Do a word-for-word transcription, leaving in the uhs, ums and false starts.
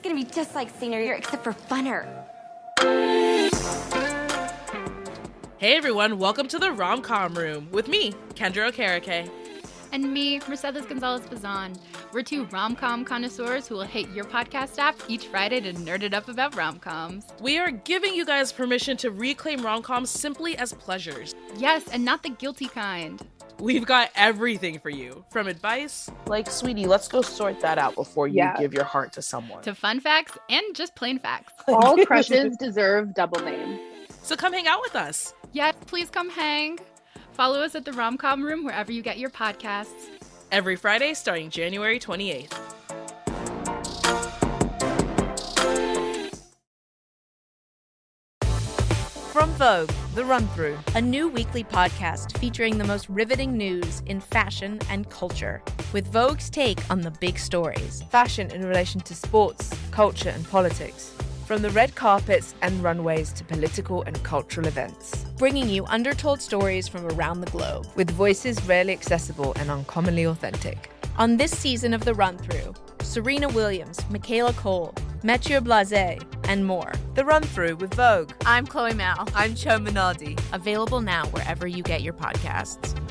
gonna be just like senior year, except for funner. Hey everyone, welcome to the Rom-Com Room with me, Kendra Okereke. And me, Mercedes Gonzalez-Bazan. We're two rom-com connoisseurs who will hit your podcast app each Friday to nerd it up about rom-coms. We are giving you guys permission to reclaim rom-coms simply as pleasures. Yes, and not the guilty kind. We've got everything for you, from advice, like, sweetie, let's go sort that out before you Yeah. give your heart to someone, to fun facts and just plain facts. All crushes deserve double name. so come hang out with us. Yes, please come hang. Follow us at the Rom-Com Room wherever you get your podcasts. Every Friday starting January twenty-eighth. From Vogue, The Run-Through, a new weekly podcast featuring the most riveting news in fashion and culture, with Vogue's take on the big stories. Fashion in relation to sports, culture and politics. From the red carpets and runways to political and cultural events. Bringing you undertold stories from around the globe. With voices rarely accessible and uncommonly authentic. On this season of The Run-Through, Serena Williams, Michaela Cole, Mathieu Blasé, and more. The Run-Through with Vogue. I'm Chloe Mal. I'm Cho Minardi. Available now wherever you get your podcasts.